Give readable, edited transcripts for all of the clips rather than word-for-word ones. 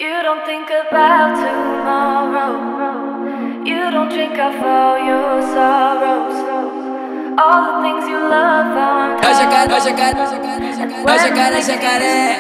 You don't think about tomorrow. You don't drink off all your sorrows. All the things you love on top. Jacaré.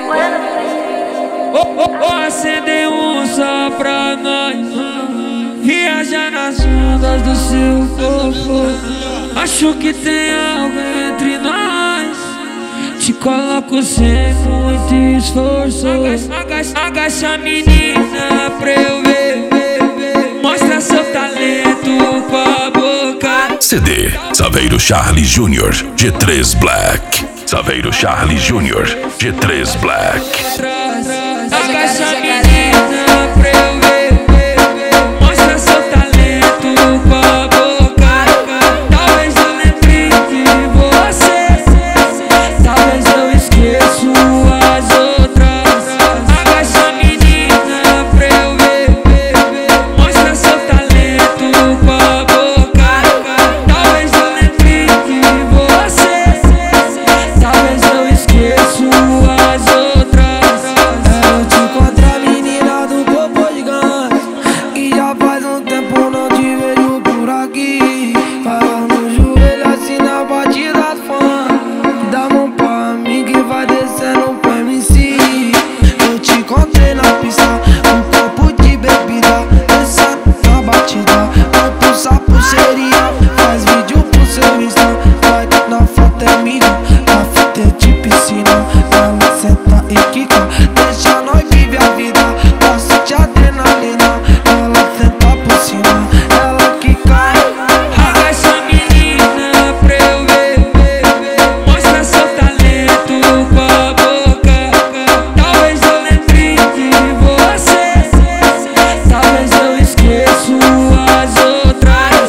Acender só pra nós. Viajar nas ondas do seu corpo. Acho que tem algo entre nós. Te coloco sem muito esforço. Agacha menina pra eu ver. Mostra seu talento com a boca. CD Saveiro Charlie Jr. G3 Black. Saveiro Charlie Jr. G3 Black. Agacha menina pra eu ver. Mostra seu talento com a boca. Talvez eu lembre de você. Talvez eu esqueço as outras. Agacha menina pra eu ver. Mostra seu talento com a boca. Talvez eu lembre de você. Talvez eu esqueço as outras. Eu te encontro a menina do corpo gigante. E já faz um tempo não te vejo por aqui. Fala no joelho assim na batida fã. Dá mão pra mim que vai descendo pro MC. Eu te encontrei na pista, um copo de bebida, descendo na batida. Quanto sapo seria, faz vídeo pro seu Insta. Vai na foto é minha, na fita é de piscina. Ela senta e quica, deixa nós viver a vida. Gosto de adrenalina, ela senta por cima, ela quica. Agacha menina pra eu ver. Mostra seu talento com a boca. Talvez eu lembre de você. Talvez eu esqueço as outras.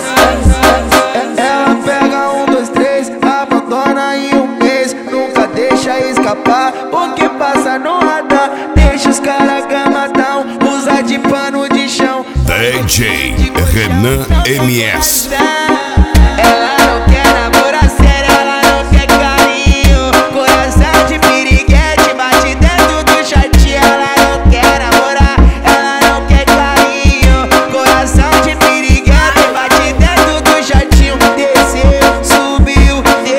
Ela pega 1, 2, 3, abandona em um mês. Nunca deixa escapar, o que passa no radar. Deixa os caras gamadão, usa de pano de chão. DJ Renan MS. Ela não quer namorar sério, ela não quer carinho. Coração de piriguete, bate dentro do shortinho. Ela não quer namorar, ela não quer carinho. Coração de piriguete, bate dentro do shortinho. Desceu, subiu,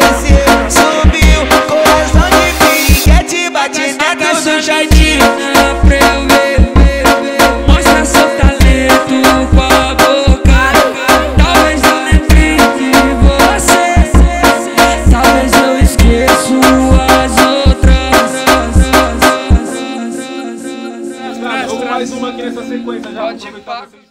coração de piriguete, bate dentro do shortinho. Pra eu ver. Mostra seu talento com a boca. Talvez eu lembre de você. Talvez eu esqueço as outras. Vamos mais uma aqui nessa sequência já.